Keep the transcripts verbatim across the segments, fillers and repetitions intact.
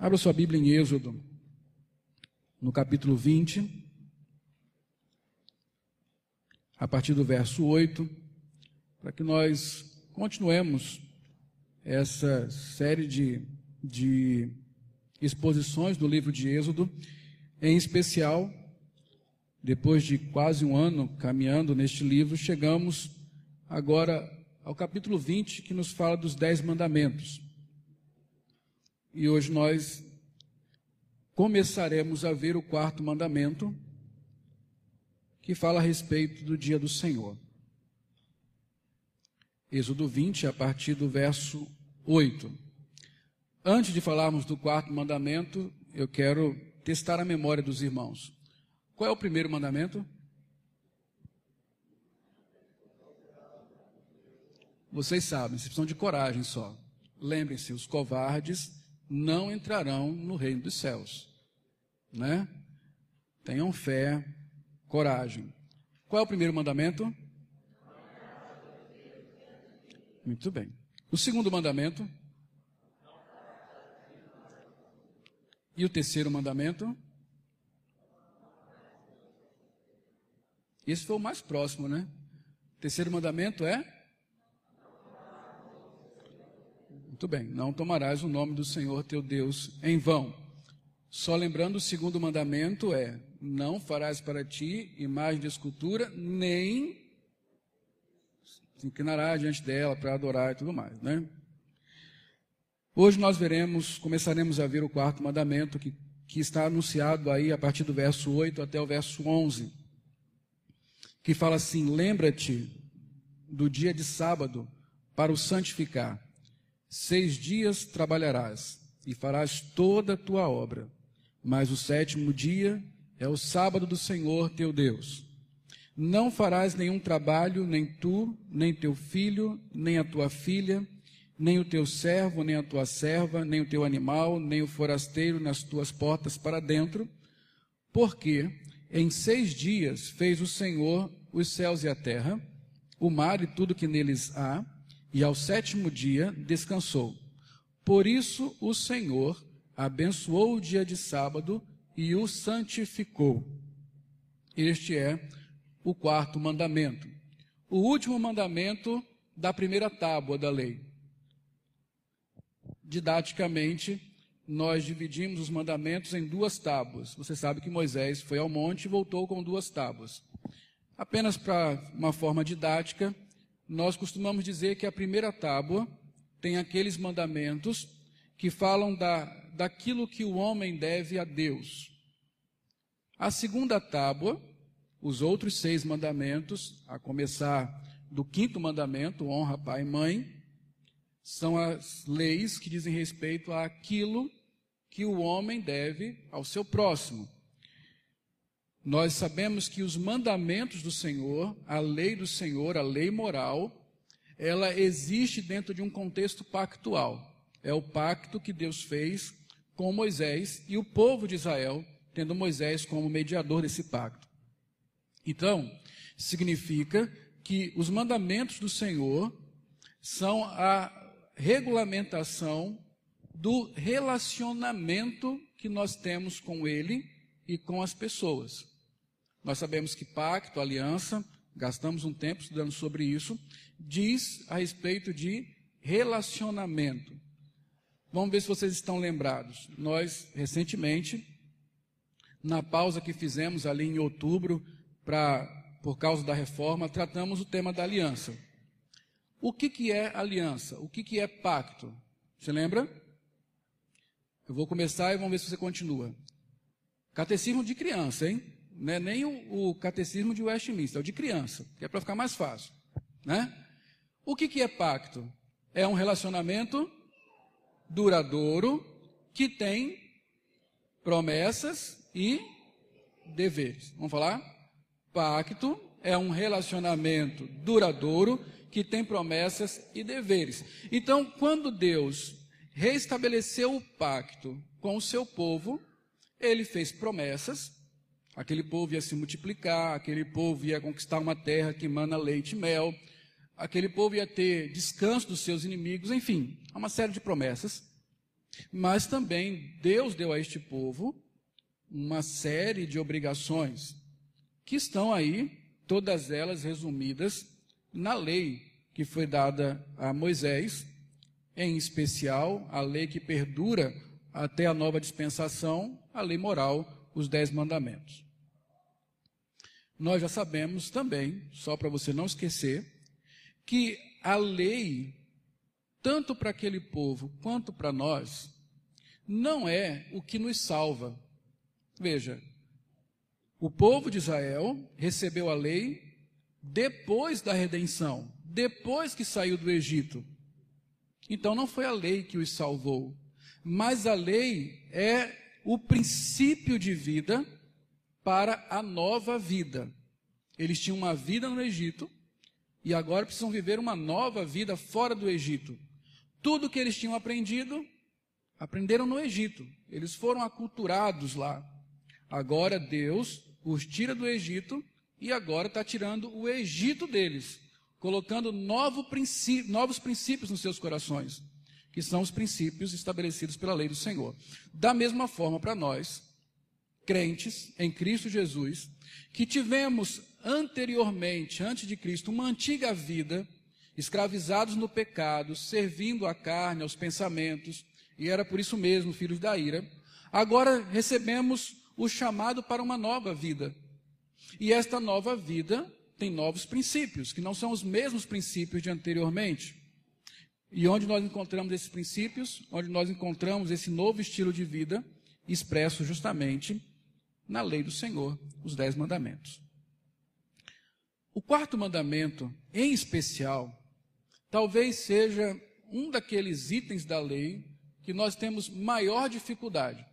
Abra sua Bíblia em Êxodo, no capítulo vinte, a partir do verso oito, para que nós continuemos essa série de, de exposições do livro de Êxodo, em especial, depois de quase um ano caminhando neste livro, chegamos agora ao capítulo vinte, que nos fala dos dez mandamentos. E hoje nós começaremos a ver o quarto mandamento, que fala a respeito do dia do Senhor. Êxodo vinte, a partir do verso oito. Antes de falarmos do quarto mandamento, eu quero testar a memória dos irmãos. Qual é o primeiro mandamento? Vocês sabem, vocês precisam de coragem só. Lembrem-se, os covardes não entrarão no reino dos céus, né? Tenham fé, coragem. Qual é o primeiro mandamento? Muito bem. O segundo mandamento? E o terceiro mandamento? Esse foi o mais próximo, né? O terceiro mandamento é? Muito bem, não tomarás o nome do Senhor teu Deus em vão. Só lembrando, o segundo mandamento é: não farás para ti imagem de escultura, nem se inclinarás diante dela para adorar e tudo mais, né? Hoje nós veremos, começaremos a ver o quarto mandamento, que, que está anunciado aí a partir do verso oito até o verso onze, que fala assim: lembra-te do dia de sábado para o santificar. Seis dias trabalharás e farás toda a tua obra, mas o sétimo dia é o sábado do Senhor teu Deus. Não farás nenhum trabalho, nem tu, nem teu filho, nem a tua filha, nem o teu servo, nem a tua serva, nem o teu animal, nem o forasteiro nas tuas portas para dentro, porque em seis dias fez o Senhor os céus e a terra, o mar e tudo que neles há, e ao sétimo dia descansou. Por isso o Senhor abençoou o dia de sábado e o santificou. Este é o quarto mandamento. O último mandamento da primeira tábua da lei. Didaticamente, nós dividimos os mandamentos em duas tábuas. Você sabe que Moisés foi ao monte e voltou com duas tábuas. Apenas para uma forma didática, nós costumamos dizer que a primeira tábua tem aqueles mandamentos que falam da, daquilo que o homem deve a Deus. A segunda tábua, os outros seis mandamentos, a começar do quinto mandamento, honra pai e mãe, são as leis que dizem respeito àquilo que o homem deve ao seu próximo. Nós sabemos que os mandamentos do Senhor, a lei do Senhor, a lei moral, ela existe dentro de um contexto pactual. É o pacto que Deus fez com Moisés e o povo de Israel, tendo Moisés como mediador desse pacto. Então, significa que os mandamentos do Senhor são a regulamentação do relacionamento que nós temos com Ele e com as pessoas. Nós sabemos que pacto, aliança, gastamos um tempo estudando sobre isso, diz a respeito de relacionamento. Vamos ver se vocês estão lembrados. Nós, recentemente, na pausa que fizemos ali em outubro, pra, por causa da reforma, tratamos o tema da aliança. O que, que é aliança? O que, que é pacto? Você lembra? Eu vou começar e vamos ver se você continua. Catecismo de criança, hein? Não é nem o, o catecismo de Westminster, é o de criança, que é para ficar mais fácil, né? O que, que é pacto? É um relacionamento duradouro que tem promessas e deveres. Vamos falar? Pacto é um relacionamento duradouro que tem promessas e deveres. Então, quando Deus reestabeleceu o pacto com o seu povo, ele fez promessas. Aquele povo ia se multiplicar, aquele povo ia conquistar uma terra que emana leite e mel, aquele povo ia ter descanso dos seus inimigos, enfim, há uma série de promessas. Mas também Deus deu a este povo uma série de obrigações que estão aí, todas elas resumidas na lei que foi dada a Moisés, em especial a lei que perdura até a nova dispensação, a lei moral, os dez mandamentos. Nós já sabemos também, só para você não esquecer, que a lei, tanto para aquele povo quanto para nós, não é o que nos salva. Veja, o povo de Israel recebeu a lei depois da redenção, depois que saiu do Egito. Então não foi a lei que os salvou, mas a lei é o princípio de vida para a nova vida. Eles tinham uma vida no Egito e agora precisam viver uma nova vida fora do Egito. Tudo que eles tinham aprendido, aprenderam no Egito. Eles foram aculturados lá. Agora Deus os tira do Egito e agora está tirando o Egito deles, colocando novo princípio, novos princípios nos seus corações, que são os princípios estabelecidos pela lei do Senhor. Da mesma forma para nós, crentes em Cristo Jesus, que tivemos anteriormente, antes de Cristo, uma antiga vida, escravizados no pecado, servindo à carne, aos pensamentos, e era por isso mesmo filhos da ira, agora recebemos o chamado para uma nova vida. E esta nova vida tem novos princípios, que não são os mesmos princípios de anteriormente. E onde nós encontramos esses princípios, onde nós encontramos esse novo estilo de vida, expresso justamente na lei do Senhor, os dez mandamentos. O quarto mandamento, em especial, talvez seja um daqueles itens da lei que nós temos maior dificuldade.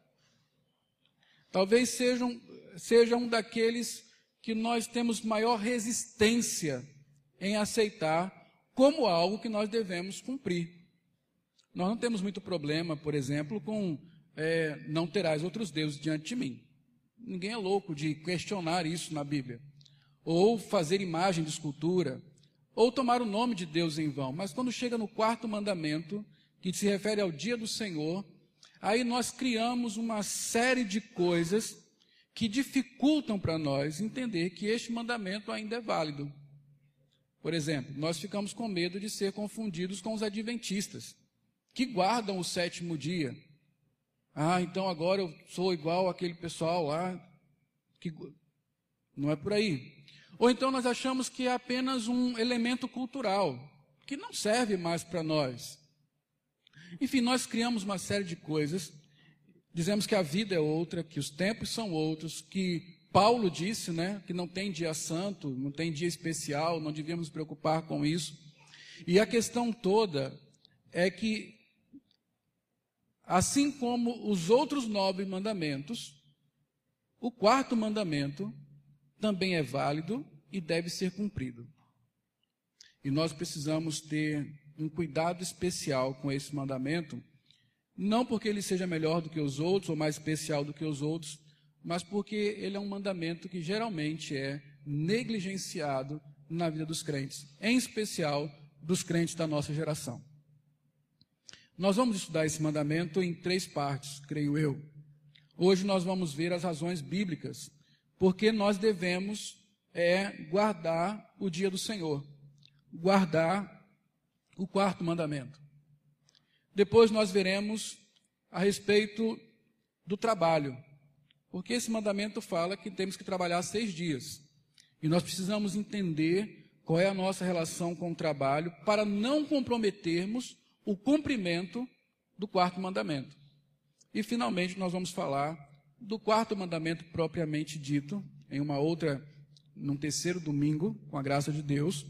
Talvez seja um, seja um daqueles que nós temos maior resistência em aceitar como algo que nós devemos cumprir. Nós não temos muito problema, por exemplo, com é, não terás outros deuses diante de mim. Ninguém é louco de questionar isso na Bíblia. Ou fazer imagem de escultura, ou tomar o nome de Deus em vão. Mas quando chega no quarto mandamento, que se refere ao dia do Senhor, aí nós criamos uma série de coisas que dificultam para nós entender que este mandamento ainda é válido. Por exemplo, nós ficamos com medo de ser confundidos com os adventistas, que guardam o sétimo dia. Ah, então agora eu sou igual àquele pessoal lá, que não é por aí. Ou então nós achamos que é apenas um elemento cultural, que não serve mais para nós. Enfim, nós criamos uma série de coisas, dizemos que a vida é outra, que os tempos são outros, que Paulo disse, né, que não tem dia santo, não tem dia especial, não devíamos nos preocupar com isso. E a questão toda é que, assim como os outros nove mandamentos, o quarto mandamento também é válido e deve ser cumprido. E nós precisamos ter um cuidado especial com esse mandamento, não porque ele seja melhor do que os outros ou mais especial do que os outros, mas porque ele é um mandamento que geralmente é negligenciado na vida dos crentes, em especial dos crentes da nossa geração. Nós vamos estudar esse mandamento em três partes, creio eu. Hoje nós vamos ver as razões bíblicas, porque nós devemos é, guardar o dia do Senhor, guardar o quarto mandamento. Depois nós veremos a respeito do trabalho, porque esse mandamento fala que temos que trabalhar seis dias. E nós precisamos entender qual é a nossa relação com o trabalho para não comprometermos o cumprimento do quarto mandamento. E finalmente nós vamos falar do quarto mandamento propriamente dito, em uma outra, num terceiro domingo, com a graça de Deus,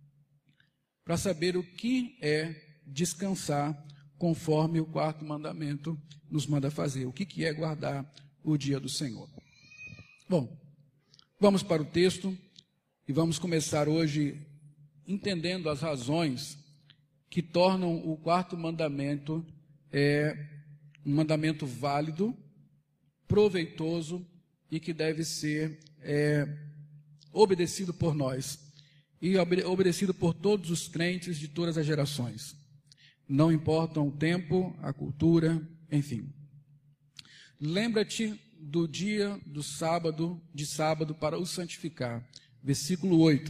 para saber o que é descansar conforme o quarto mandamento nos manda fazer. O que, que é guardar o dia do Senhor. Bom, vamos para o texto e vamos começar hoje entendendo as razões que tornam o quarto mandamento é, um mandamento válido, proveitoso e que deve ser é, obedecido por nós e obedecido por todos os crentes de todas as gerações. Não importam o tempo, a cultura, enfim. Lembra-te do dia do sábado, de sábado para o santificar. Versículo oito.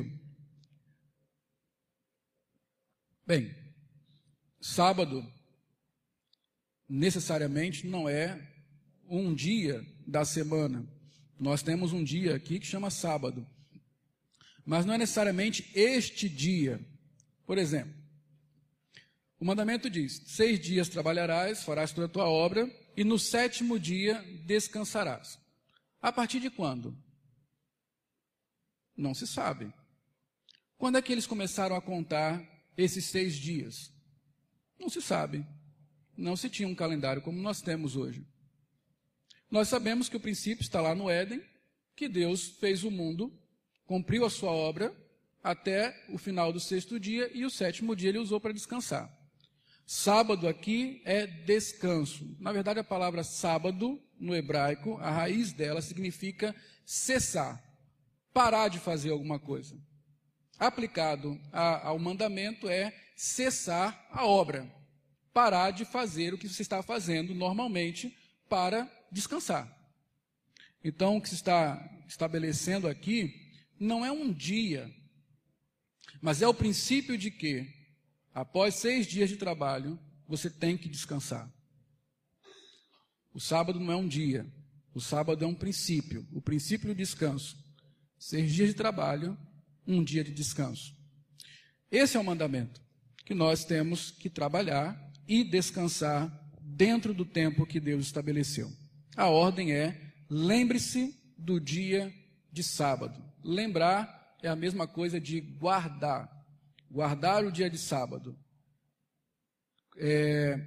Bem, sábado necessariamente não é um dia da semana. Nós temos um dia aqui que chama sábado. Mas não é necessariamente este dia. Por exemplo, o mandamento diz: seis dias trabalharás, farás toda a tua obra, e no sétimo dia descansarás. A partir de quando? Não se sabe. Quando é que eles começaram a contar esses seis dias? Não se sabe. Não se tinha um calendário como nós temos hoje. Nós sabemos que o princípio está lá no Éden, que Deus fez o mundo, cumpriu a sua obra até o final do sexto dia, e o sétimo dia ele usou para descansar. Sábado aqui é descanso. Na verdade, a palavra sábado, no hebraico, a raiz dela significa cessar, parar de fazer alguma coisa. Aplicado a, ao mandamento é cessar a obra, parar de fazer o que você está fazendo normalmente para descansar. Então, o que se está estabelecendo aqui não é um dia, mas é o princípio de que, após seis dias de trabalho, você tem que descansar. O sábado não é um dia, o sábado é um princípio, o princípio do descanso. Seis dias de trabalho, um dia de descanso. Esse é o mandamento, que nós temos que trabalhar e descansar dentro do tempo que Deus estabeleceu. A ordem é: lembre-se do dia de sábado. Lembrar é a mesma coisa de guardar. Guardar o dia de sábado. É,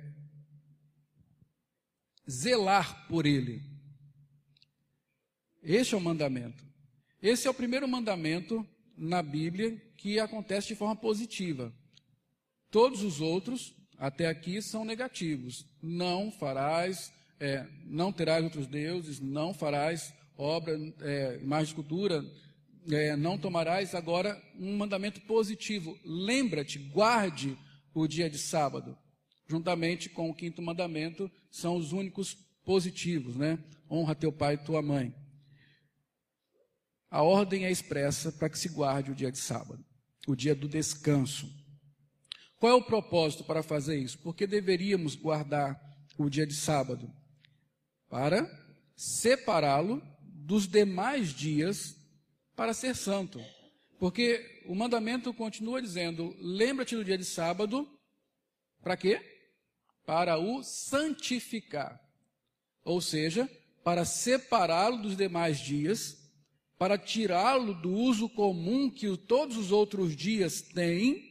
zelar por ele. Este é o mandamento. Esse é o primeiro mandamento na Bíblia que acontece de forma positiva. Todos os outros, até aqui, são negativos. Não farás, é, não terás outros deuses, não farás obra, é, imagem de escultura, é, não tomarás. Agora, um mandamento positivo: lembra-te, guarde o dia de sábado. Juntamente com o quinto mandamento, são os únicos positivos, né? Honra teu pai e tua mãe. A ordem é expressa para que se guarde o dia de sábado, o dia do descanso. Qual é o propósito para fazer isso? Porque deveríamos guardar o dia de sábado? Para separá-lo dos demais dias para ser santo. Porque o mandamento continua dizendo: lembra-te do dia de sábado, para quê? Para o santificar. Ou seja, para separá-lo dos demais dias, para tirá-lo do uso comum que todos os outros dias têm,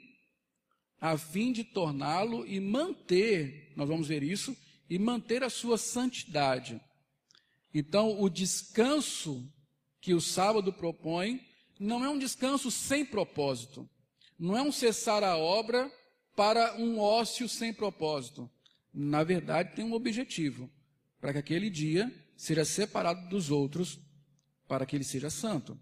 a fim de torná-lo e manter, nós vamos ver isso, e manter a sua santidade. Então, o descanso que o sábado propõe não é um descanso sem propósito. Não é um cessar a obra para um ócio sem propósito. Na verdade, tem um objetivo: para que aquele dia seja separado dos outros, para que ele seja santo.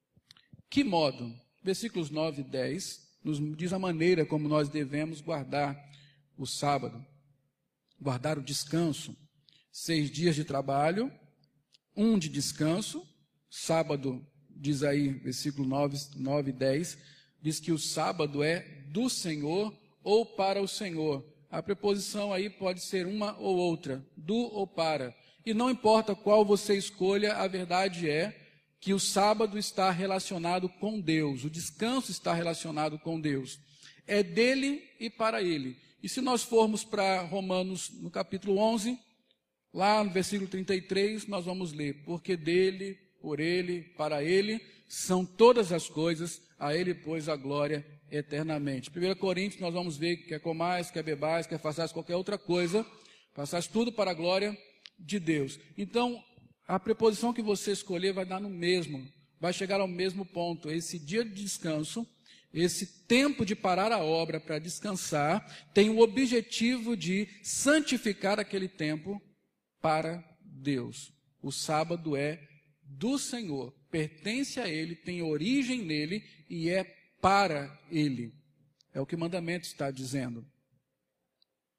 Que modo? Versículos nove e dez nos diz a maneira como nós devemos guardar o sábado, guardar o descanso. Seis dias de trabalho, um de descanso. Sábado, diz aí, versículo nove e dez, diz que o sábado é do Senhor ou para o Senhor. A preposição aí pode ser uma ou outra, do ou para. E não importa qual você escolha, a verdade é que o sábado está relacionado com Deus, o descanso está relacionado com Deus. É dele e para ele. E se nós formos para Romanos, no capítulo onze, lá no versículo trinta e três, nós vamos ler: porque dele, por ele, para ele, são todas as coisas, a ele, pois, a glória eternamente. primeira Coríntios, nós vamos ver que quer comais, quer bebais, quer façais qualquer outra coisa, façais tudo para a glória de Deus. Então, a preposição que você escolher vai dar no mesmo, vai chegar ao mesmo ponto. Esse dia de descanso, esse tempo de parar a obra para descansar, tem o objetivo de santificar aquele tempo para Deus. O sábado é do Senhor, pertence a Ele, tem origem nele e é para Ele. É o que o mandamento está dizendo.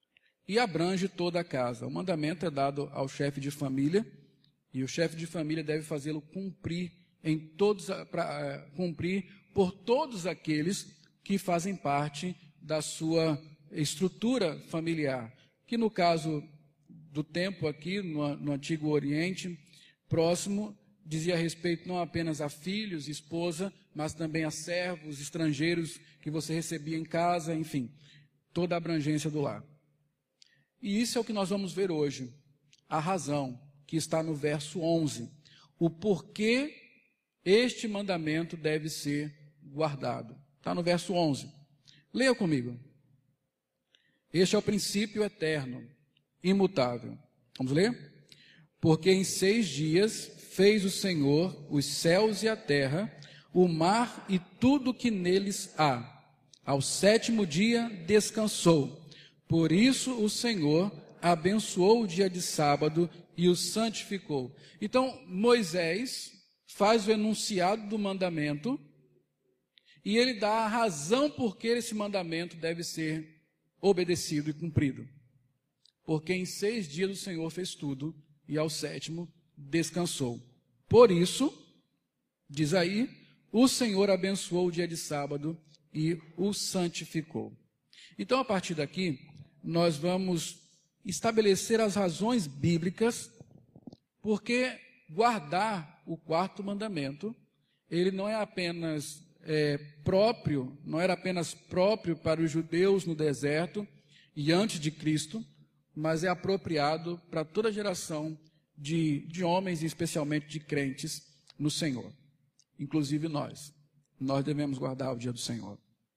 e abrange toda a casa. O mandamento é dado ao chefe de família, e o chefe de família deve fazê-lo cumprir, em todos, pra, cumprir por todos aqueles que fazem parte da sua estrutura familiar, que no caso do tempo aqui, no, no Antigo Oriente Próximo, dizia respeito não apenas a filhos, esposa, mas também a servos, estrangeiros que você recebia em casa, enfim, toda a abrangência do lar. E isso é o que nós vamos ver hoje, a razão que está no verso onze, o porquê este mandamento deve ser guardado. Está no verso onze. Leia comigo. Este é o princípio eterno, imutável. Vamos ler? Porque em seis dias fez o Senhor os céus e a terra, o mar e tudo que neles há. Ao sétimo dia descansou. Por isso o Senhor abençoou o dia de sábado e o santificou. Então, Moisés faz o enunciado do mandamento e ele dá a razão por que esse mandamento deve ser obedecido e cumprido. Porque em seis dias o Senhor fez tudo e ao sétimo descansou. Por isso, diz aí, o Senhor abençoou o dia de sábado e o santificou. Então, a partir daqui, nós vamos estabelecer as razões bíblicas porque guardar o quarto mandamento, ele não é apenas é, próprio, não era apenas próprio para os judeus no deserto e antes de Cristo, mas é apropriado para toda geração de, de homens, e especialmente de crentes no Senhor. Inclusive nós. Nós devemos guardar o dia do Senhor.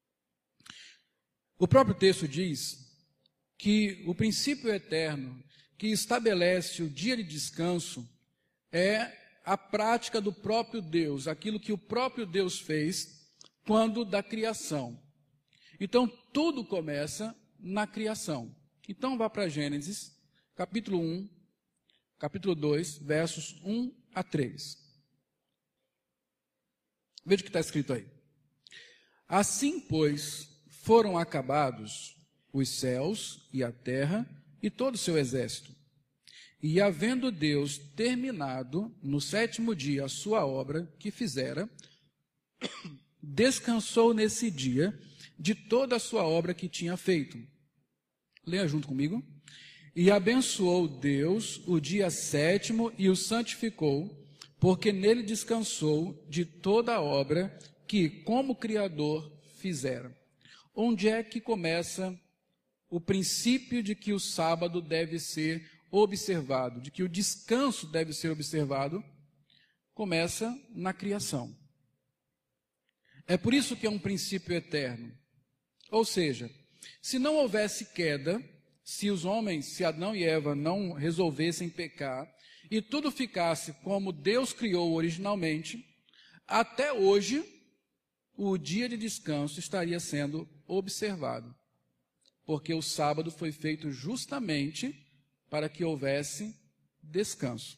O próprio texto diz que o princípio eterno que estabelece o dia de descanso é a prática do próprio Deus, aquilo que o próprio Deus fez quando da criação. Então, tudo começa na criação. Então, vá para Gênesis, capítulo um, capítulo dois, versos um a três. Veja o que está escrito aí. Assim, pois, foram acabados os céus e a terra e todo o seu exército. E havendo Deus terminado no sétimo dia a sua obra que fizera, descansou nesse dia de toda a sua obra que tinha feito. Leia junto comigo. E abençoou Deus o dia sétimo e o santificou, porque nele descansou de toda a obra que, como Criador, fizera. Onde é que começa o princípio de que o sábado deve ser observado, de que o descanso deve ser observado? Começa na criação. É por isso que é um princípio eterno. Ou seja, se não houvesse queda, se os homens, se Adão e Eva não resolvessem pecar, e tudo ficasse como Deus criou originalmente, até hoje, o dia de descanso estaria sendo observado. Porque o sábado foi feito justamente para que houvesse descanso.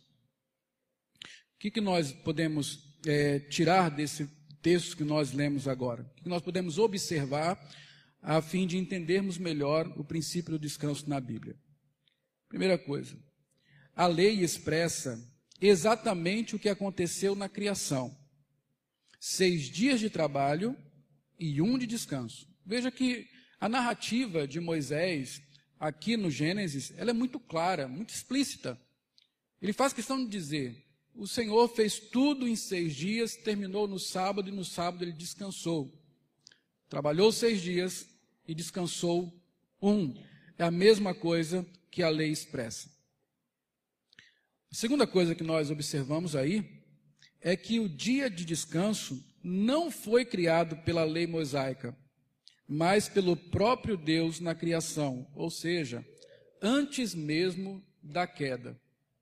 O que, que nós podemos é, tirar desse texto que nós lemos agora? O que nós podemos observar a fim de entendermos melhor o princípio do descanso na Bíblia? Primeira coisa, a lei expressa exatamente o que aconteceu na criação. Seis dias de trabalho e um de descanso. Veja que a narrativa de Moisés, aqui no Gênesis, ela é muito clara, muito explícita. Ele faz questão de dizer, o Senhor fez tudo em seis dias, terminou no sábado, e no sábado ele descansou. Trabalhou seis dias e descansou um. É a mesma coisa que a lei expressa. A segunda coisa que nós observamos aí é que o dia de descanso não foi criado pela lei mosaica, mas pelo próprio Deus na criação, ou seja, antes mesmo da queda.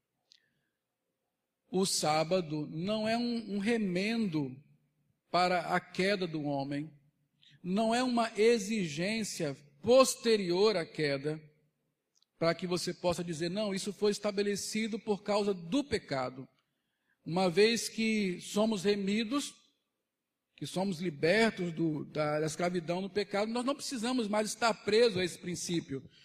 O sábado não é um, um remendo para a queda do homem, não é uma exigência posterior à queda, para que você possa dizer, não, isso foi estabelecido por causa do pecado. Uma vez que somos remidos, que somos libertos do, da, da escravidão do pecado, nós não precisamos mais estar presos a esse princípio.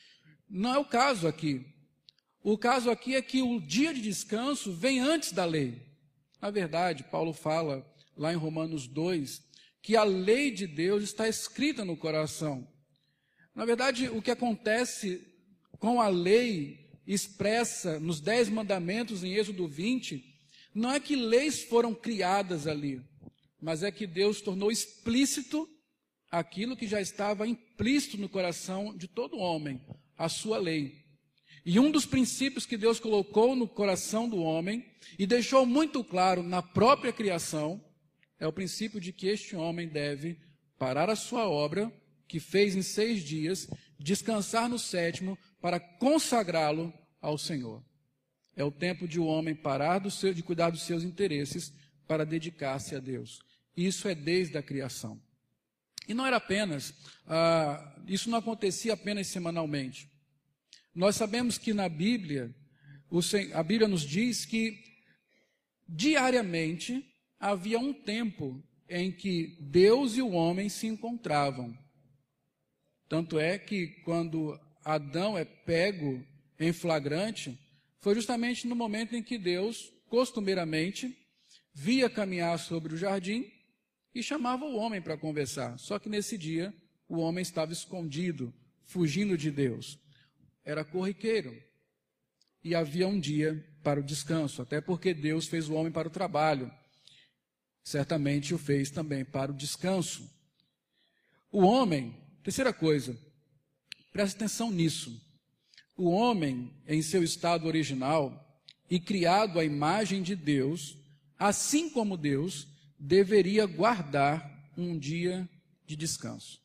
Não é o caso aqui. O caso aqui é que o dia de descanso vem antes da lei. Na verdade, Paulo fala lá em Romanos dois, que a lei de Deus está escrita no coração. Na verdade, o que acontece com a lei expressa nos dez mandamentos em Êxodo vinte, não é que leis foram criadas ali, mas é que Deus tornou explícito aquilo que já estava implícito no coração de todo homem, a sua lei. E um dos princípios que Deus colocou no coração do homem e deixou muito claro na própria criação é o princípio de que este homem deve parar a sua obra, que fez em seis dias, descansar no sétimo para consagrá-lo ao Senhor. É o tempo de o homem parar do seu, de cuidar dos seus interesses para dedicar-se a Deus. Isso é desde a criação. E não era apenas, ah, isso não acontecia apenas semanalmente. Nós sabemos que na Bíblia, o, a Bíblia nos diz que diariamente havia um tempo em que Deus e o homem se encontravam. Tanto é que quando Adão é pego em flagrante, foi justamente no momento em que Deus, costumeiramente, via caminhar sobre o jardim e chamava o homem para conversar. Só que nesse dia, o homem estava escondido, fugindo de Deus. Era corriqueiro. E havia um dia para o descanso, até porque Deus fez o homem para o trabalho. Certamente o fez também para o descanso. O homem, terceira coisa, preste atenção nisso. O homem, em seu estado original e criado à imagem de Deus, assim como Deus, deveria guardar um dia de descanso.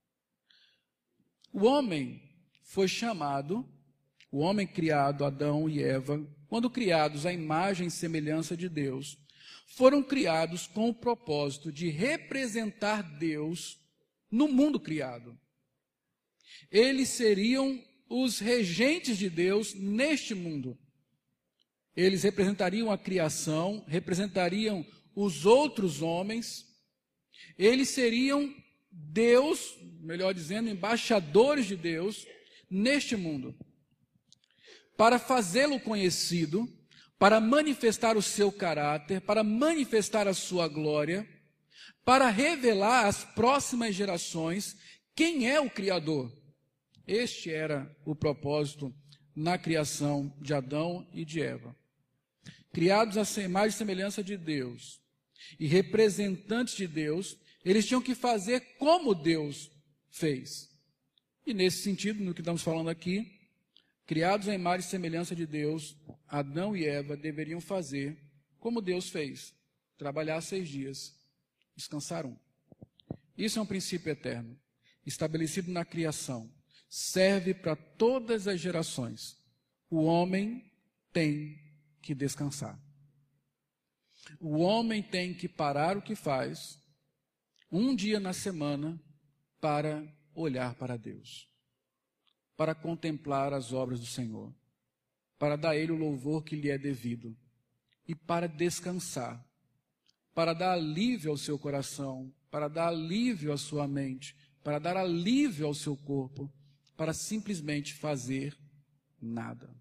O homem foi chamado, o homem criado, Adão e Eva, quando criados à imagem e semelhança de Deus, foram criados com o propósito de representar Deus no mundo criado. Eles seriam os regentes de Deus neste mundo. Eles representariam a criação, representariam os outros homens. Eles seriam Deus, melhor dizendo, embaixadores de Deus neste mundo. Para fazê-lo conhecido, para manifestar o seu caráter, para manifestar a sua glória, para revelar às próximas gerações quem é o Criador. Este era o propósito na criação de Adão e de Eva. Criados à imagem e semelhança de Deus e representantes de Deus, eles tinham que fazer como Deus fez. E nesse sentido, no que estamos falando aqui, criados à imagem e semelhança de Deus, Adão e Eva deveriam fazer como Deus fez, trabalhar seis dias, descansar um. Isso é um princípio eterno, estabelecido na criação, serve para todas as gerações. O homem tem que descansar. O homem tem que parar o que faz, um dia na semana, para olhar para Deus, para contemplar as obras do Senhor, para dar a Ele o louvor que lhe é devido, e para descansar, para dar alívio ao seu coração, para dar alívio à sua mente, para dar alívio ao seu corpo, para simplesmente fazer nada.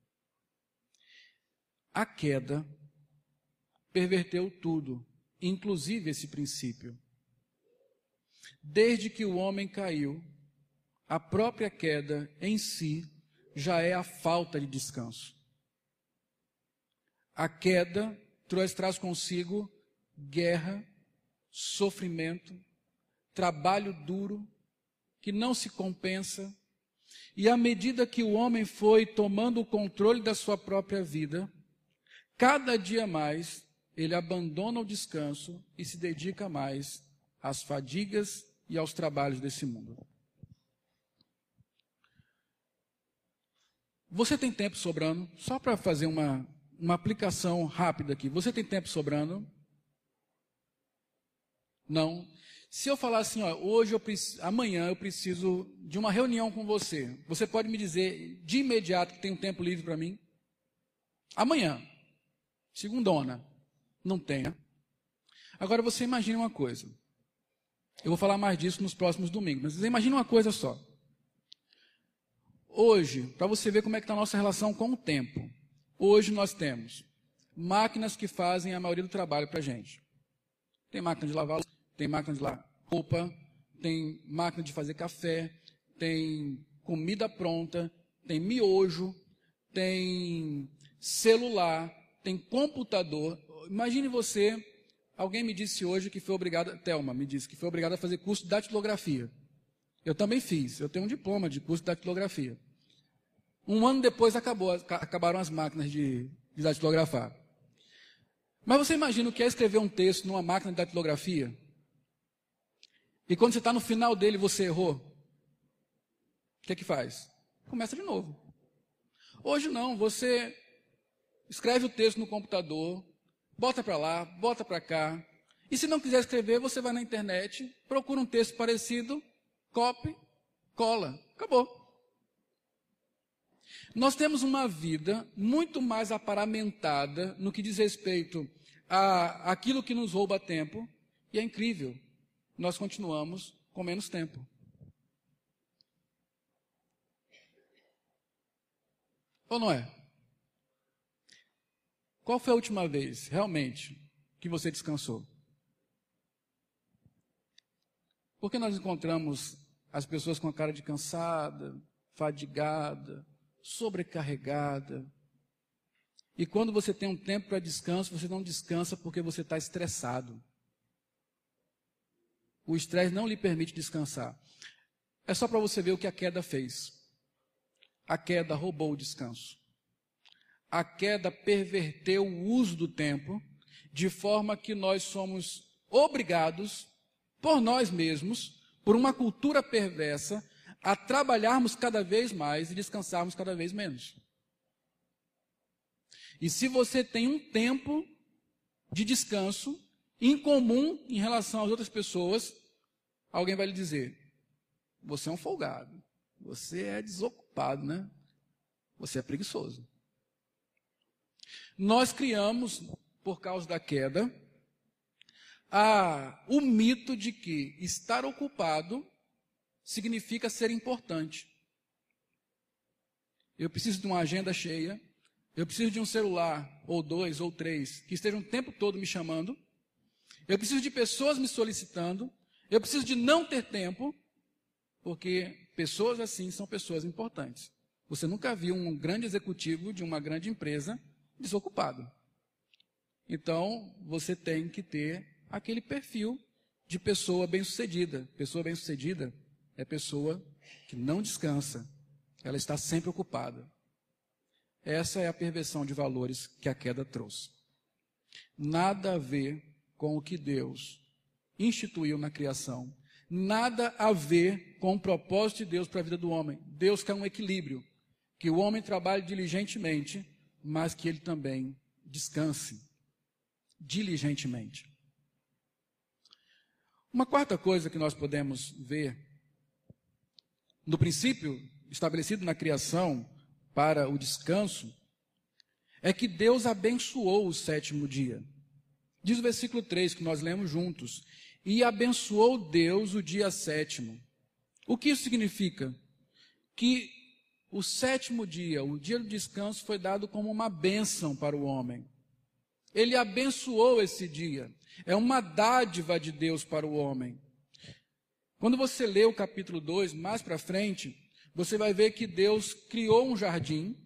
A queda perverteu tudo, inclusive esse princípio. Desde que o homem caiu, a própria queda em si já é a falta de descanso. A queda traz, traz consigo guerra, sofrimento, trabalho duro, que não se compensa, e à medida que o homem foi tomando o controle da sua própria vida, cada dia mais ele abandona o descanso e se dedica mais às fadigas e aos trabalhos desse mundo. Você tem tempo sobrando? Só para fazer uma, uma aplicação rápida aqui. Você tem tempo sobrando? Não. Se eu falar assim, ó, hoje eu preciso, amanhã eu preciso de uma reunião com você, você pode me dizer de imediato que tem um tempo livre para mim? Amanhã. Segundona. Não tenha. Agora você imagina uma coisa. Eu vou falar mais disso nos próximos domingos, mas você imagina uma coisa só. Hoje, para você ver como é que está a nossa relação com o tempo, hoje nós temos máquinas que fazem a maioria do trabalho para a gente. Tem máquina de lavar, tem máquina de lavar roupa, tem máquina de fazer café, tem comida pronta, tem miojo, tem celular, tem computador. Imagine você, alguém me disse hoje que foi obrigado, Thelma me disse que foi obrigado a fazer curso de datilografia. Eu também fiz, eu tenho um diploma de curso de datilografia. Um ano depois acabou, acabaram as máquinas de, de datilografar. Mas você imagina o que é escrever um texto numa máquina de datilografia? E quando você está no final dele, você errou? O que é que faz? Começa de novo. Hoje não, você escreve o texto no computador, bota para lá, bota para cá. E se não quiser escrever, você vai na internet, procura um texto parecido, copy, cola. Acabou. Nós temos uma vida muito mais aparamentada no que diz respeito a aquilo que nos rouba tempo, e é incrível, nós continuamos com menos tempo. Ou não é? Qual foi a última vez, realmente, que você descansou? Por que nós encontramos as pessoas com a cara de cansada, fadigada, sobrecarregada? E quando você tem um tempo para descanso, você não descansa porque você está estressado. O estresse não lhe permite descansar. É só para você ver o que a queda fez. A queda roubou o descanso. A queda perverteu o uso do tempo, de forma que nós somos obrigados, por nós mesmos, por uma cultura perversa, a trabalharmos cada vez mais e descansarmos cada vez menos. E se você tem um tempo de descanso incomum em relação às outras pessoas, alguém vai lhe dizer: você é um folgado, você é desocupado, né? Você é preguiçoso. Nós criamos, por causa da queda, a, o mito de que estar ocupado significa ser importante. Eu preciso de uma agenda cheia, eu preciso de um celular, ou dois, ou três, que estejam o tempo todo me chamando, eu preciso de pessoas me solicitando, eu preciso de não ter tempo, porque pessoas assim são pessoas importantes. Você nunca viu um grande executivo de uma grande empresa desocupado. Então, você tem que ter aquele perfil de pessoa bem-sucedida. Pessoa bem-sucedida é pessoa que não descansa, ela está sempre ocupada. Essa é a perversão de valores que a queda trouxe. Nada a ver com o que Deus instituiu na criação. Nada a ver com o propósito de Deus para a vida do homem. Deus quer um equilíbrio. Que o homem trabalhe diligentemente, mas que ele também descanse diligentemente. Uma quarta coisa que nós podemos ver, no princípio estabelecido na criação para o descanso, é que Deus abençoou o sétimo dia. Diz o versículo três, que nós lemos juntos: e abençoou Deus o dia sétimo. O que isso significa? Que o sétimo dia, o dia do descanso, foi dado como uma bênção para o homem. Ele abençoou esse dia. É uma dádiva de Deus para o homem. Quando você lê o capítulo dois, mais para frente, você vai ver que Deus criou um jardim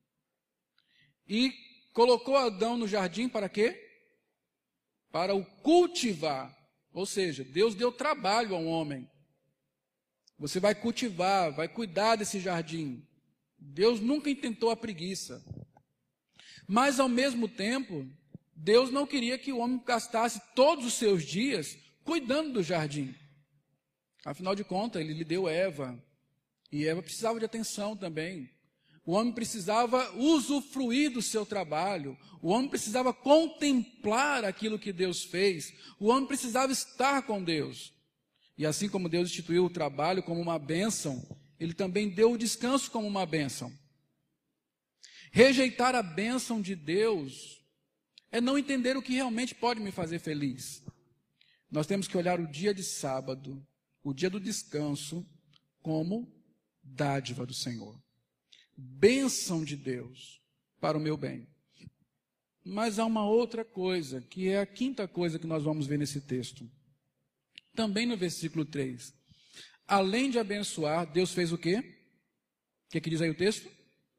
e colocou Adão no jardim para quê? Para o cultivar. Ou seja, Deus deu trabalho ao homem. Você vai cultivar, vai cuidar desse jardim. Deus nunca intentou a preguiça. Mas, ao mesmo tempo, Deus não queria que o homem gastasse todos os seus dias cuidando do jardim. Afinal de contas, ele lhe deu Eva. E Eva precisava de atenção também. O homem precisava usufruir do seu trabalho. O homem precisava contemplar aquilo que Deus fez. O homem precisava estar com Deus. E assim como Deus instituiu o trabalho como uma bênção, Ele também deu o descanso como uma bênção. Rejeitar a bênção de Deus é não entender o que realmente pode me fazer feliz. Nós temos que olhar o dia de sábado, o dia do descanso, como dádiva do Senhor. bênção de Deus para o meu bem. Mas há uma outra coisa, que é a quinta coisa que nós vamos ver nesse texto. Também no versículo três. Além de abençoar, Deus fez o quê? O que, que diz aí o texto?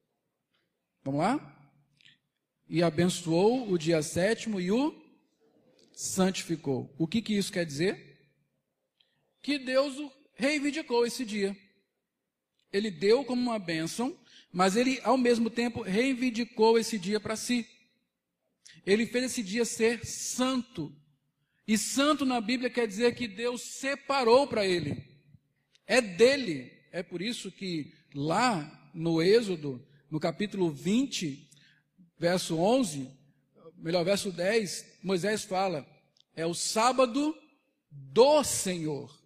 Vamos lá? E abençoou o dia sétimo e o santificou. O que, que isso quer dizer? Que Deus reivindicou esse dia. Ele deu como uma bênção, mas ele, ao mesmo tempo, reivindicou esse dia para si. Ele fez esse dia ser santo. E santo na Bíblia quer dizer que Deus separou para ele. É dele. É por isso que lá no Êxodo, no capítulo vinte, verso onze, melhor, verso dez, Moisés fala, é o sábado do Senhor.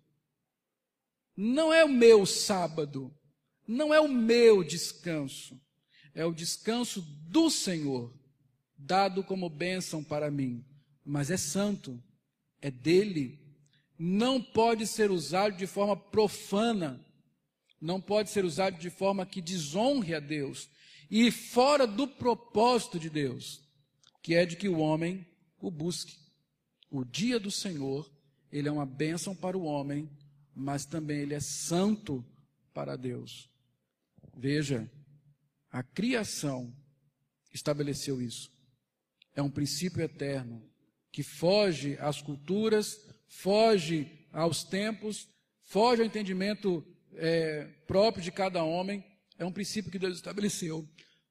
Não é o meu sábado, não é o meu descanso, é o descanso do Senhor, dado como bênção para mim, mas é santo, é dele, não pode ser usado de forma profana, não pode ser usado de forma que desonre a Deus, e fora do propósito de Deus, que é de que o homem o busque. O dia do Senhor, ele é uma bênção para o homem, mas também ele é santo para Deus. Veja, a criação estabeleceu isso. É um princípio eterno, que foge às culturas, foge aos tempos, foge ao entendimento é, próprio de cada homem. É um princípio que Deus estabeleceu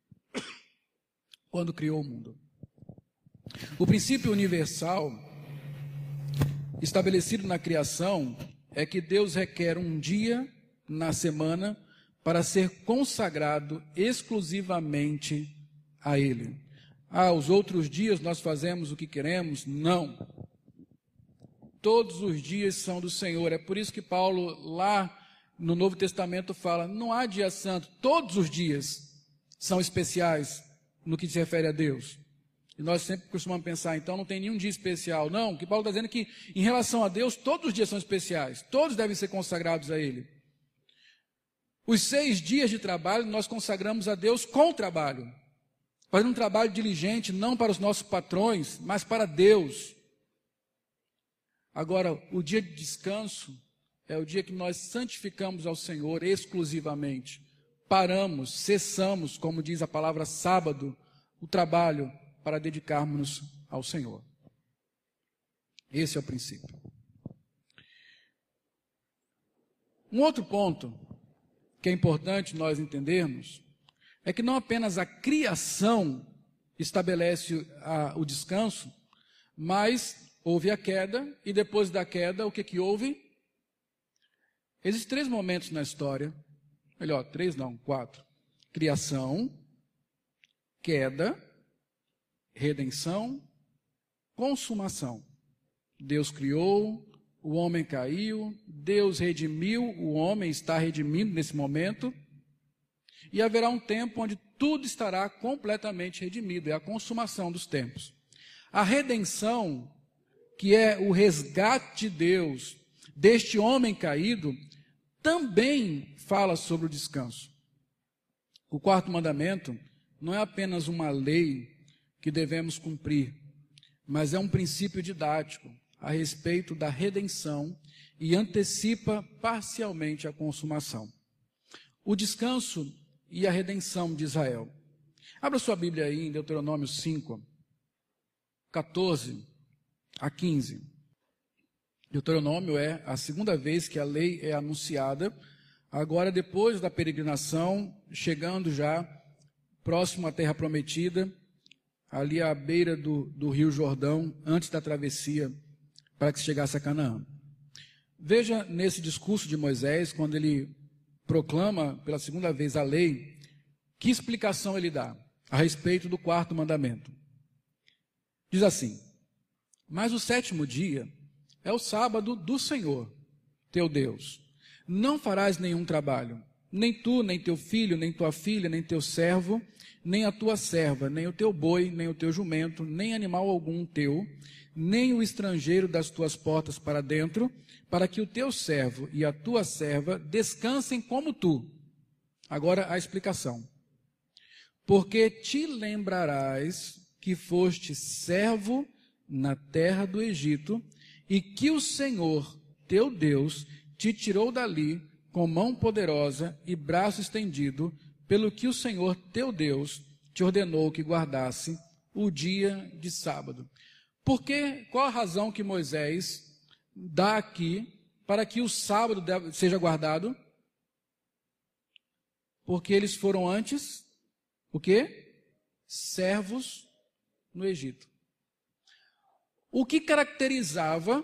quando criou o mundo. O princípio universal estabelecido na criação é que Deus requer um dia na semana para ser consagrado exclusivamente a Ele. Ah, os outros dias nós fazemos o que queremos? Não. Todos os dias são do Senhor. É por isso que Paulo, lá no Novo Testamento, fala, não há dia santo. Todos os dias são especiais no que se refere a Deus. E nós sempre costumamos pensar, então não tem nenhum dia especial. Não, o que Paulo está dizendo é que, em relação a Deus, todos os dias são especiais. Todos devem ser consagrados a Ele. Os seis dias de trabalho nós consagramos a Deus com o trabalho. Fazendo um trabalho diligente, não para os nossos patrões, mas para Deus. Agora, o dia de descanso é o dia que nós santificamos ao Senhor exclusivamente. Paramos, cessamos, como diz a palavra sábado, o trabalho para dedicarmos-nos ao Senhor. Esse é o princípio. Um outro ponto que é importante nós entendermos é que não apenas a criação estabelece a, o descanso, mas houve a queda, e depois da queda, o que que houve? Existem três momentos na história, melhor, três não, quatro. Criação, queda, redenção, consumação. Deus criou, o homem caiu, Deus redimiu, o homem está redimindo nesse momento, e haverá um tempo onde tudo estará completamente redimido, é a consumação dos tempos. A redenção, que é o resgate de Deus deste homem caído, também fala sobre o descanso. O quarto mandamento não é apenas uma lei que devemos cumprir, mas é um princípio didático a respeito da redenção e antecipa parcialmente a consumação. O descanso e a redenção de Israel. Abra sua Bíblia aí em Deuteronômio cinco, catorze a quinze. Deuteronômio é a segunda vez que a lei é anunciada, agora depois da peregrinação, chegando já próximo à terra prometida, ali à beira do, do rio Jordão, antes da travessia, para que se chegasse a Canaã. Veja nesse discurso de Moisés, quando ele proclama pela segunda vez a lei, que explicação ele dá a respeito do quarto mandamento. Diz assim: mas o sétimo dia é o sábado do Senhor, teu Deus. Não farás nenhum trabalho, nem tu, nem teu filho, nem tua filha, nem teu servo, nem a tua serva, nem o teu boi, nem o teu jumento, nem animal algum teu, nem o estrangeiro das tuas portas para dentro, para que o teu servo e a tua serva descansem como tu. Agora a explicação. porque te lembrarás que foste servo na terra do Egito, e que o Senhor, teu Deus, te tirou dali com mão poderosa e braço estendido, pelo que o Senhor, teu Deus, te ordenou que guardasse o dia de sábado. Porque, qual a razão que Moisés dá aqui para que o sábado deve, seja guardado? Porque eles foram antes, o quê? Servos no Egito. O que caracterizava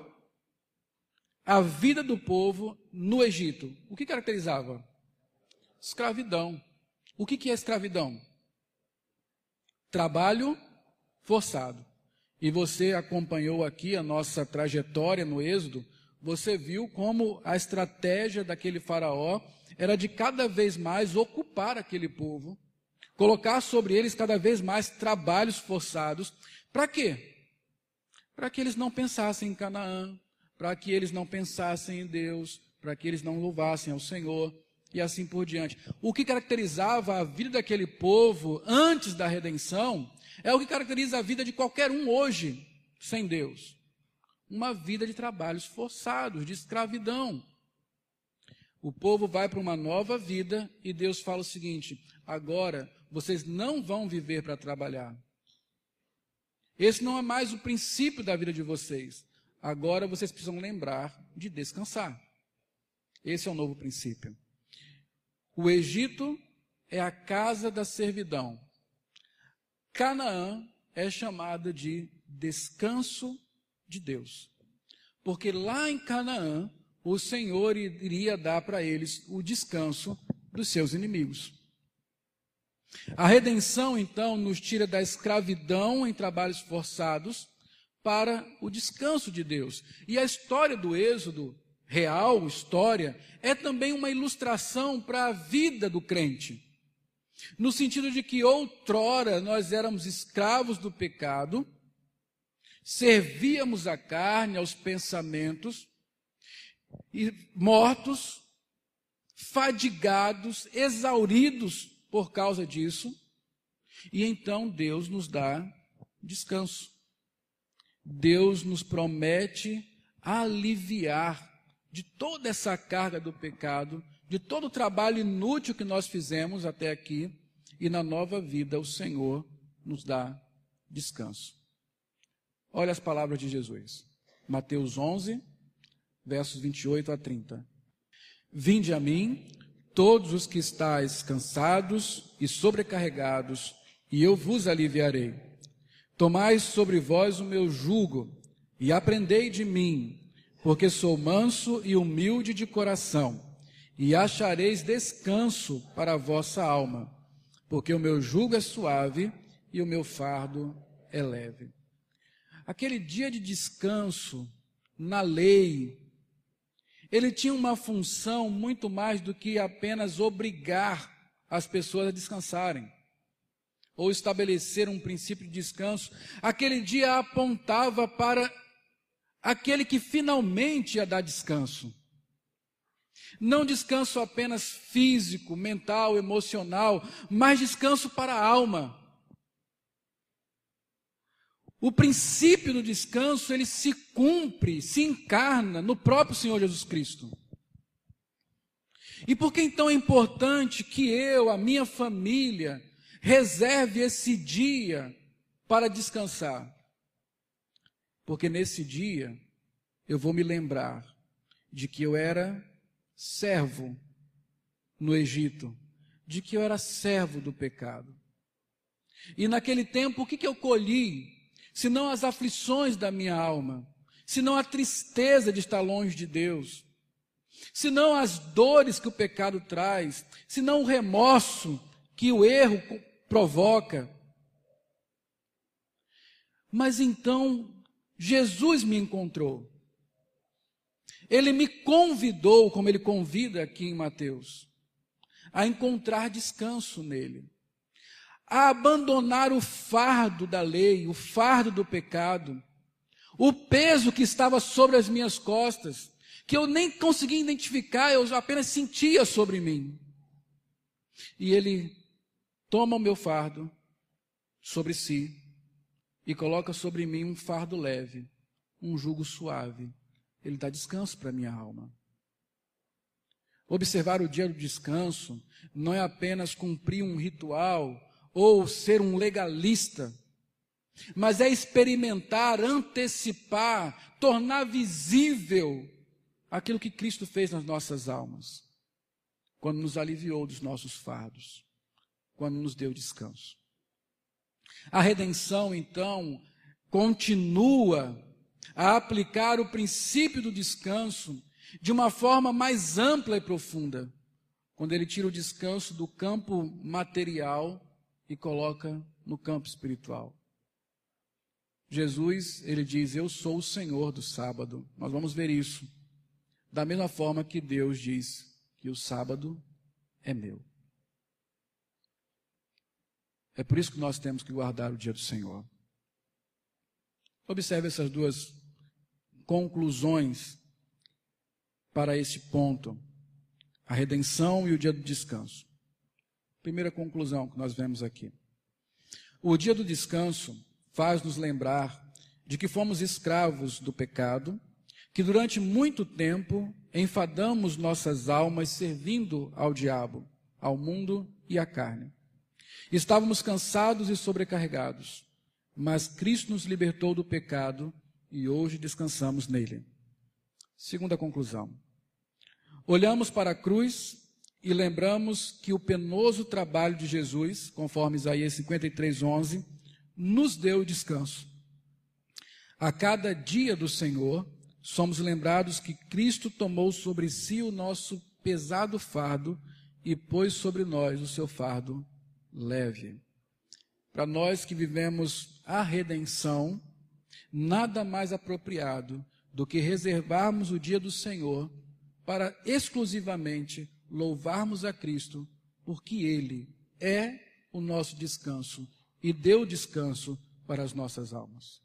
a vida do povo no Egito? O que caracterizava? Escravidão. O que que é escravidão? Trabalho forçado. E você acompanhou aqui a nossa trajetória no Êxodo, você viu como a estratégia daquele faraó era de cada vez mais ocupar aquele povo, colocar sobre eles cada vez mais trabalhos forçados. Para quê? Para que eles não pensassem em Canaã, para que eles não pensassem em Deus, para que eles não louvassem ao Senhor, e assim por diante. O que caracterizava a vida daquele povo antes da redenção é o que caracteriza a vida de qualquer um hoje, sem Deus. Uma vida de trabalhos forçados, de escravidão. O povo vai para uma nova vida e Deus fala o seguinte: agora vocês não vão viver para trabalhar. Esse não é mais o princípio da vida de vocês. Agora vocês precisam lembrar de descansar. Esse é o novo princípio. O Egito é a casa da servidão. Canaã é chamada de descanso de Deus. Porque lá em Canaã, o Senhor iria dar para eles o descanso dos seus inimigos. A redenção, então, nos tira da escravidão em trabalhos forçados para o descanso de Deus. E a história do Êxodo, real história, é também uma ilustração para a vida do crente. No sentido de que outrora nós éramos escravos do pecado, servíamos à carne, aos pensamentos, e mortos, fadigados, exauridos por causa disso, e então Deus nos dá descanso. Deus nos promete aliviar de toda essa carga do pecado, de todo o trabalho inútil que nós fizemos até aqui, e na nova vida o Senhor nos dá descanso. Olha as palavras de Jesus. Mateus onze, versos vinte e oito a trinta. Vinde a mim, todos os que estáis cansados e sobrecarregados, e eu vos aliviarei. Tomai sobre vós o meu jugo, e aprendei de mim, porque sou manso e humilde de coração, e achareis descanso para a vossa alma, porque o meu jugo é suave e o meu fardo é leve. Aquele dia de descanso na lei, ele tinha uma função muito mais do que apenas obrigar as pessoas a descansarem, ou estabelecer um princípio de descanso. Aquele dia apontava para aquele que finalmente ia dar descanso. Não descanso apenas físico, mental, emocional, mas descanso para a alma. O princípio do descanso, ele se cumpre, se encarna no próprio Senhor Jesus Cristo. E por que então é importante que eu, a minha família, reserve esse dia para descansar? Porque nesse dia eu vou me lembrar de que eu era servo no Egito, de que eu era servo do pecado. E naquele tempo, o que, que eu colhi? Senão as aflições da minha alma, senão a tristeza de estar longe de Deus, senão as dores que o pecado traz, senão o remorso que o erro provoca. Mas então Jesus me encontrou. Ele me convidou, como ele convida aqui em Mateus, a encontrar descanso nele, a abandonar o fardo da lei, o fardo do pecado, o peso que estava sobre as minhas costas, que eu nem conseguia identificar, eu apenas sentia sobre mim. E ele toma o meu fardo sobre si e coloca sobre mim um fardo leve, um jugo suave. Ele dá descanso para a minha alma. Observar o dia do descanso não é apenas cumprir um ritual ou ser um legalista, mas é experimentar, antecipar, tornar visível aquilo que Cristo fez nas nossas almas, quando nos aliviou dos nossos fardos, quando nos deu descanso. A redenção, então, continua a aplicar o princípio do descanso de uma forma mais ampla e profunda, quando ele tira o descanso do campo material e coloca no campo espiritual. Jesus, ele diz, eu sou o Senhor do sábado. Nós vamos ver isso. Da mesma forma que Deus diz que o sábado é meu. É por isso que nós temos que guardar o dia do Senhor. Observe essas duas conclusões para esse ponto. A redenção e o dia do descanso. Primeira conclusão que nós vemos aqui. O dia do descanso faz-nos lembrar de que fomos escravos do pecado, que durante muito tempo enfadamos nossas almas servindo ao diabo, ao mundo e à carne. Estávamos cansados e sobrecarregados, mas Cristo nos libertou do pecado e hoje descansamos nele. Segunda conclusão. Olhamos para a cruz e lembramos que o penoso trabalho de Jesus, conforme Isaías cinquenta e três, onze, nos deu descanso. A cada dia do Senhor, somos lembrados que Cristo tomou sobre si o nosso pesado fardo e pôs sobre nós o seu fardo leve. Para nós que vivemos a redenção, nada mais apropriado do que reservarmos o dia do Senhor para exclusivamente louvarmos a Cristo, porque Ele é o nosso descanso e deu descanso para as nossas almas.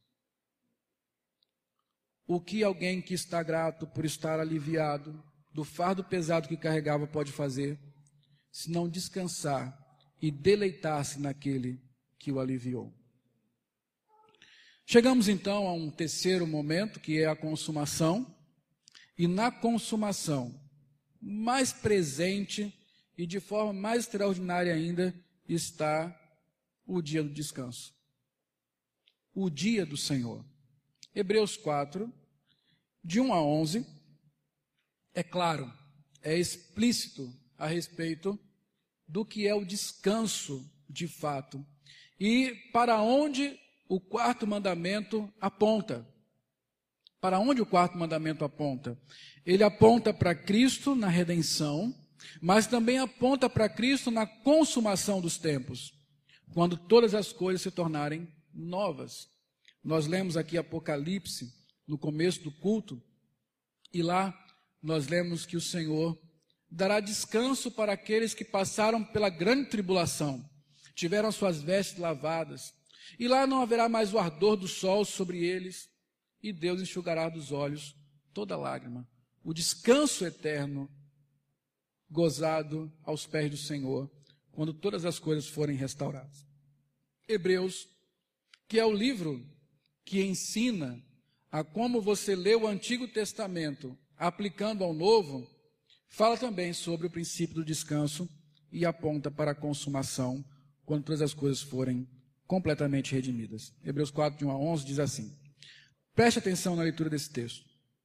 O que alguém que está grato por estar aliviado do fardo pesado que carregava pode fazer, se não descansar e deleitar-se naquele que o aliviou? Chegamos então a um terceiro momento, que é a consumação, e na consumação, mais presente e de forma mais extraordinária ainda, está o dia do descanso. O dia do Senhor. Hebreus quatro, de um a onze, é claro, é explícito a respeito do que é o descanso de fato e para onde o quarto mandamento aponta. Para onde o quarto mandamento aponta? Ele aponta para Cristo na redenção, mas também aponta para Cristo na consumação dos tempos, quando todas as coisas se tornarem novas. Nós lemos aqui Apocalipse, no começo do culto, e lá nós lemos que o Senhor dará descanso para aqueles que passaram pela grande tribulação, tiveram suas vestes lavadas, e lá não haverá mais o ardor do sol sobre eles, e Deus enxugará dos olhos toda lágrima. O descanso eterno, gozado aos pés do Senhor, quando todas as coisas forem restauradas. Hebreus, que é o livro que ensina a como você lê o Antigo Testamento aplicando ao Novo, fala também sobre o princípio do descanso e aponta para a consumação quando todas as coisas forem completamente redimidas. Hebreus quatro, de um a onze, diz assim. Preste atenção na leitura desse texto.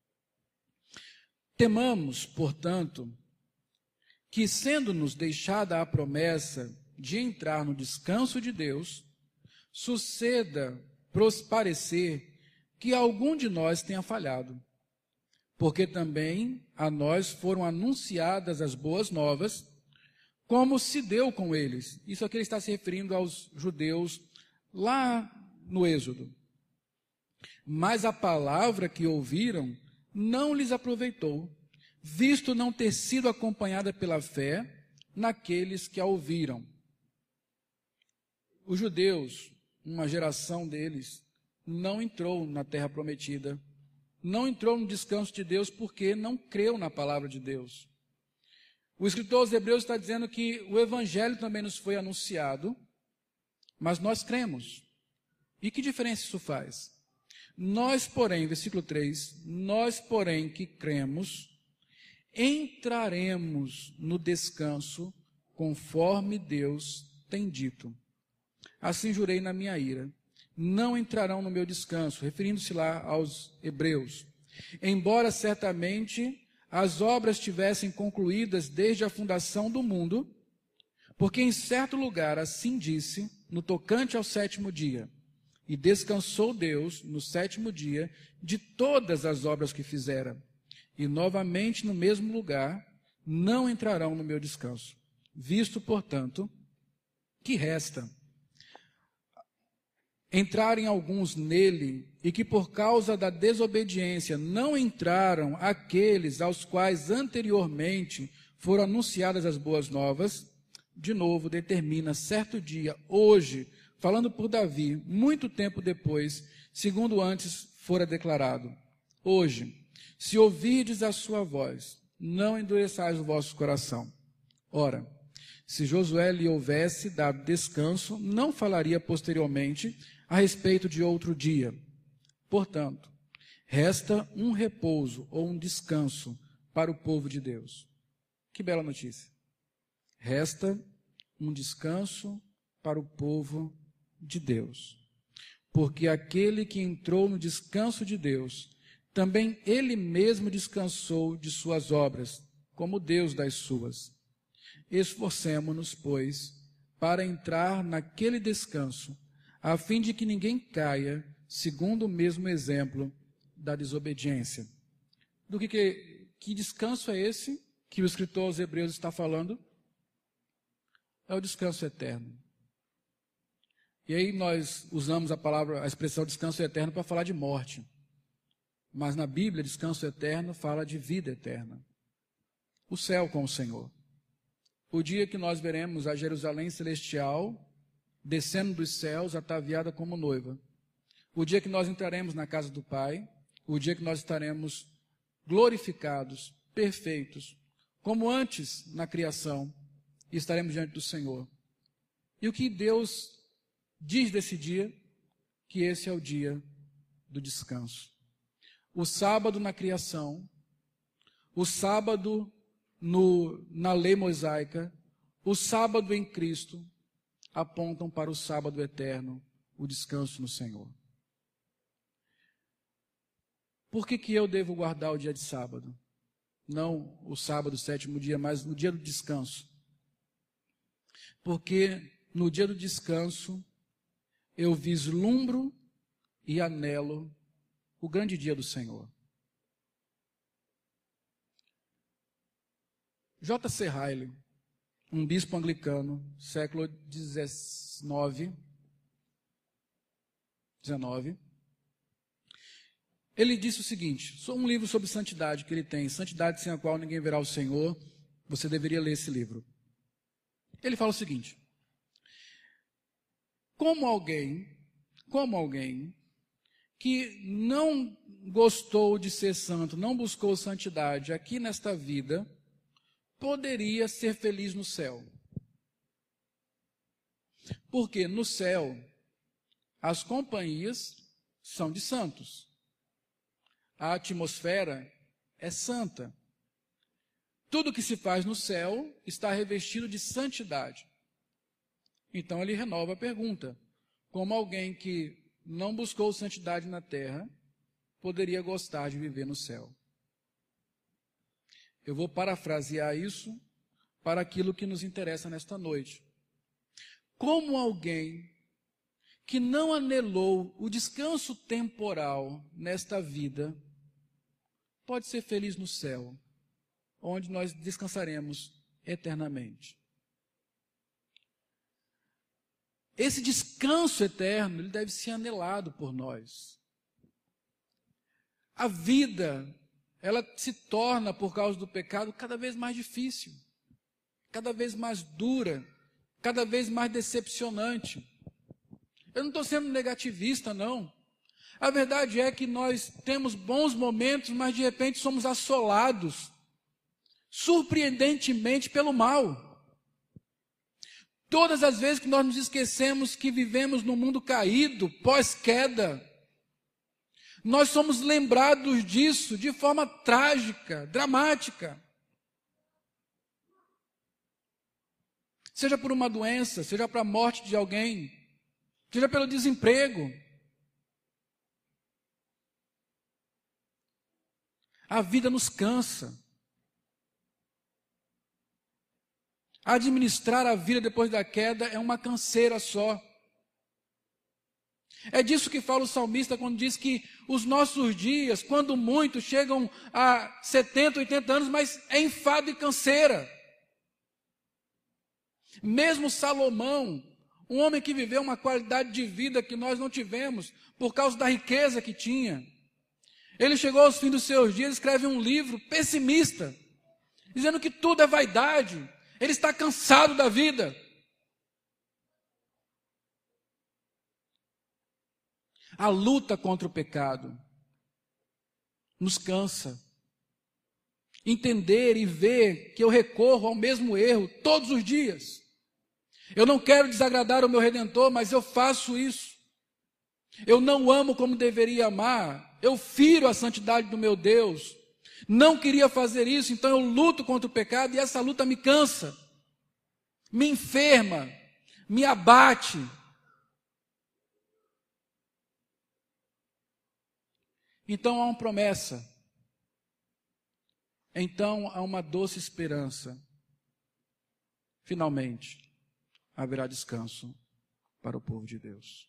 Temamos, portanto, que sendo-nos deixada a promessa de entrar no descanso de Deus, suceda parecer que algum de nós tenha falhado, porque também a nós foram anunciadas as boas novas, como se deu com eles. Isso aqui ele está se referindo aos judeus lá no Êxodo. Mas a palavra que ouviram não lhes aproveitou, visto não ter sido acompanhada pela fé naqueles que a ouviram. Os judeus, uma geração deles, não entrou na terra prometida, não entrou no descanso de Deus porque não creu na palavra de Deus. O escritor aos Hebreus está dizendo que o evangelho também nos foi anunciado, mas nós cremos. E que diferença isso faz? Nós, porém, versículo três, nós, porém, que cremos, entraremos no descanso conforme Deus tem dito. Assim jurei na minha ira, não entrarão no meu descanso, referindo-se lá aos hebreus. Embora certamente as obras tivessem concluídas desde a fundação do mundo, porque em certo lugar assim disse, no tocante ao sétimo dia, e descansou Deus no sétimo dia de todas as obras que fizera, e novamente no mesmo lugar não entrarão no meu descanso. Visto, portanto, que resta entrarem alguns nele, e que por causa da desobediência não entraram aqueles aos quais anteriormente foram anunciadas as boas novas, de novo determina certo dia, hoje, falando por Davi, muito tempo depois, segundo antes fora declarado. Hoje, se ouvirdes a sua voz, não endureçais o vosso coração. Ora, se Josué lhe houvesse dado descanso, não falaria posteriormente a respeito de outro dia. Portanto, resta um repouso ou um descanso para o povo de Deus. Que bela notícia. Resta um descanso para o povo de Deus. Porque aquele que entrou no descanso de Deus, também ele mesmo descansou de suas obras, como Deus das suas. Esforcemo-nos, pois, para entrar naquele descanso, a fim de que ninguém caia, segundo o mesmo exemplo da desobediência. Do que, que, que descanso é esse que o escritor aos Hebreus está falando? É o descanso eterno. E aí nós usamos a palavra, a expressão descanso eterno para falar de morte. Mas na Bíblia, descanso eterno fala de vida eterna. O céu com o Senhor. O dia que nós veremos a Jerusalém celestial descendo dos céus, ataviada como noiva. O dia que nós entraremos na casa do Pai, o dia que nós estaremos glorificados, perfeitos, como antes na criação, e estaremos diante do Senhor. E o que Deus diz desse dia? Que esse é o dia do descanso. O sábado na criação, o sábado no, na lei mosaica, o sábado em Cristo, apontam para o sábado eterno, o descanso no Senhor. Por que que eu devo guardar o dia de sábado? Não o sábado, o sétimo dia, mas o dia do descanso. Porque no dia do descanso, eu vislumbro e anelo o grande dia do Senhor. J C Riley, um bispo anglicano, século dezenove, ele disse o seguinte, só um livro sobre santidade que ele tem, Santidade sem a qual ninguém verá o Senhor, você deveria ler esse livro. Ele fala o seguinte, como alguém, como alguém que não gostou de ser santo, não buscou santidade aqui nesta vida, poderia ser feliz no céu. Porque no céu, as companhias são de santos. A atmosfera é santa. Tudo que se faz no céu está revestido de santidade. Então ele renova a pergunta. Como alguém que não buscou santidade na terra, poderia gostar de viver no céu? Eu vou parafrasear isso para aquilo que nos interessa nesta noite. Como alguém que não anelou o descanso temporal nesta vida, pode ser feliz no céu, onde nós descansaremos eternamente. Esse descanso eterno, ele deve ser anelado por nós. A vida, ela se torna, por causa do pecado, cada vez mais difícil, cada vez mais dura, cada vez mais decepcionante. Eu não estou sendo negativista, não. A verdade é que nós temos bons momentos, mas de repente somos assolados. surpreendentemente pelo mal. Todas as vezes que nós nos esquecemos que vivemos num mundo caído, pós-queda, nós somos lembrados disso de forma trágica, dramática. Seja por uma doença, seja para a morte de alguém, seja pelo desemprego. A vida nos cansa. Administrar a vida depois da queda é uma canseira só. É disso que fala o salmista quando diz que os nossos dias, quando muito, chegam a setenta, oitenta anos, mas é enfado e canseira. Mesmo Salomão, um homem que viveu uma qualidade de vida que nós não tivemos, por causa da riqueza que tinha, ele chegou aos fins dos seus dias e escreve um livro pessimista, dizendo que tudo é vaidade. Ele está cansado da vida. A luta contra o pecado nos cansa. Entender e ver que eu recorro ao mesmo erro todos os dias. Eu não quero desagradar o meu Redentor, mas eu faço isso. Eu não amo como deveria amar. Eu firo a santidade do meu Deus. Não queria fazer isso, então eu luto contra o pecado e essa luta me cansa, me enferma, me abate. Então há uma promessa, então há uma doce esperança. Finalmente, haverá descanso para o povo de Deus.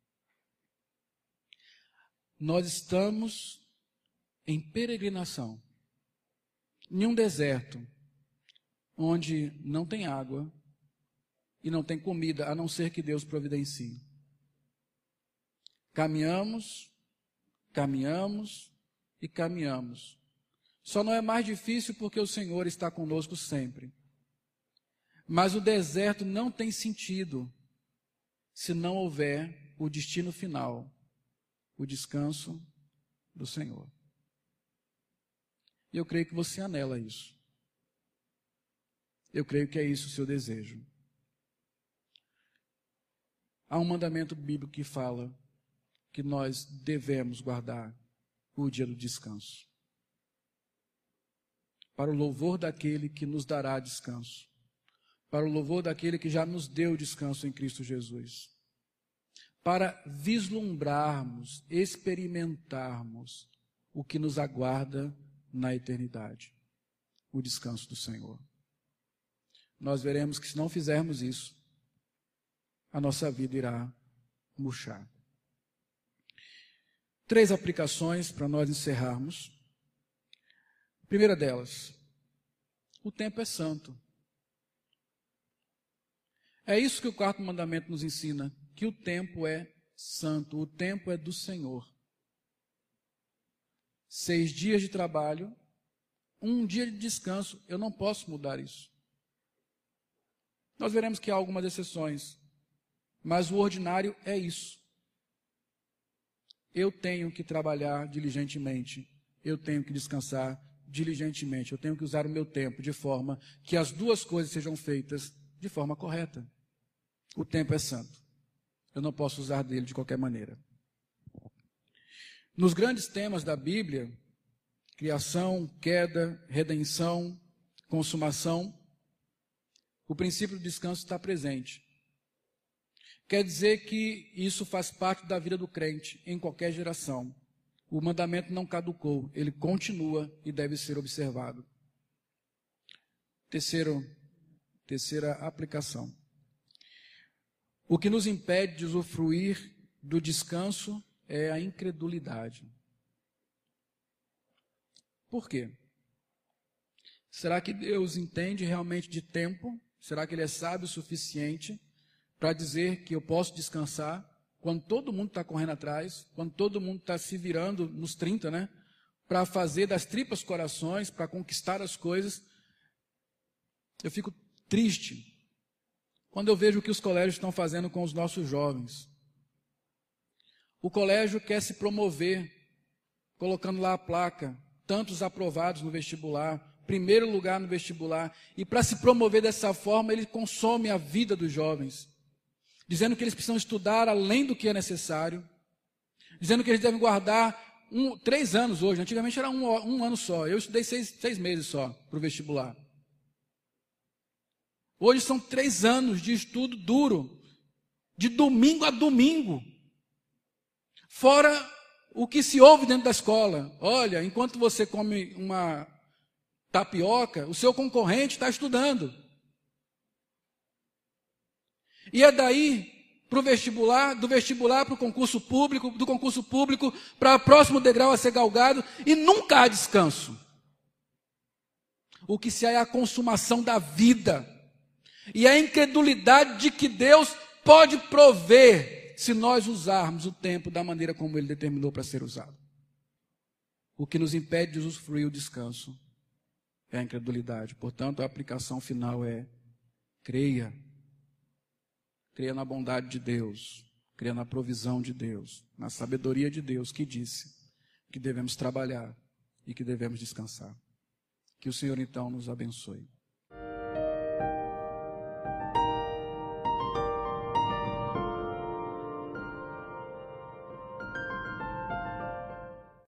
Nós estamos em peregrinação, em um deserto, onde não tem água e não tem comida, a não ser que Deus providencie. Caminhamos, caminhamos e caminhamos. Só não é mais difícil porque o Senhor está conosco sempre. Mas o deserto não tem sentido se não houver o destino final, o descanso do Senhor. E eu creio que você anela isso. Eu creio que é isso o seu desejo. Há um mandamento bíblico que fala que nós devemos guardar o dia do descanso, para o louvor daquele que nos dará descanso, para o louvor daquele que já nos deu descanso em Cristo Jesus, para vislumbrarmos, experimentarmos o que nos aguarda na eternidade, o descanso do Senhor. Nós veremos que se não fizermos isso, a nossa vida irá murchar. Três aplicações para nós encerrarmos. A primeira delas, o tempo é santo. É isso que o quarto mandamento nos ensina, que o tempo é santo, o tempo é do Senhor. Seis dias de trabalho, um dia de descanso, eu não posso mudar isso. Nós veremos que há algumas exceções, mas o ordinário é isso. Eu tenho que trabalhar diligentemente, eu tenho que descansar diligentemente, eu tenho que usar o meu tempo de forma que as duas coisas sejam feitas de forma correta. O tempo é santo, eu não posso usar dele de qualquer maneira. Nos grandes temas da Bíblia, criação, queda, redenção, consumação, o princípio do descanso está presente. Quer dizer que isso faz parte da vida do crente, em qualquer geração. O mandamento não caducou, ele continua e deve ser observado. Terceiro, terceira aplicação. O que nos impede de usufruir do descanso é a incredulidade. Por quê? Será que Deus entende realmente de tempo? Será que Ele é sábio o suficiente para dizer que eu posso descansar quando todo mundo está correndo atrás, quando todo mundo está se virando nos trinta, né? Para fazer das tripas corações, para conquistar as coisas? Eu fico triste quando eu vejo o que os colégios estão fazendo com os nossos jovens. O colégio quer se promover, colocando lá a placa, tantos aprovados no vestibular, primeiro lugar no vestibular, e para se promover dessa forma, ele consome a vida dos jovens, dizendo que eles precisam estudar além do que é necessário, dizendo que eles devem guardar um, três anos hoje, antigamente era um, um ano só, eu estudei seis, seis meses só para o vestibular. Hoje são três anos de estudo duro, de domingo a domingo, fora o que se ouve dentro da escola. Olha, enquanto você come uma tapioca, o seu concorrente está estudando. E é daí para o vestibular, do vestibular para o concurso público, do concurso público para o próximo degrau a ser galgado, e nunca há descanso. O que se há é a consumação da vida, e a incredulidade de que Deus pode prover, se nós usarmos o tempo da maneira como Ele determinou para ser usado. O que nos impede de usufruir o descanso é a incredulidade. Portanto, a aplicação final é: creia. Creia na bondade de Deus, creia na provisão de Deus, na sabedoria de Deus, que disse que devemos trabalhar e que devemos descansar. Que o Senhor, então, nos abençoe.